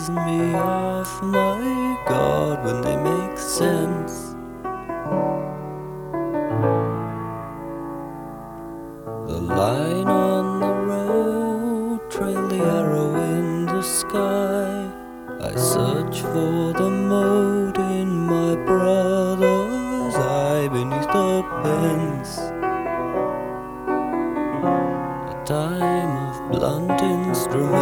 piss me off, my God, when they make sense. The line on the road, trail the arrow in the sky. I search for the mote in my brother's eye beneath the pens. A time of blunt instrument.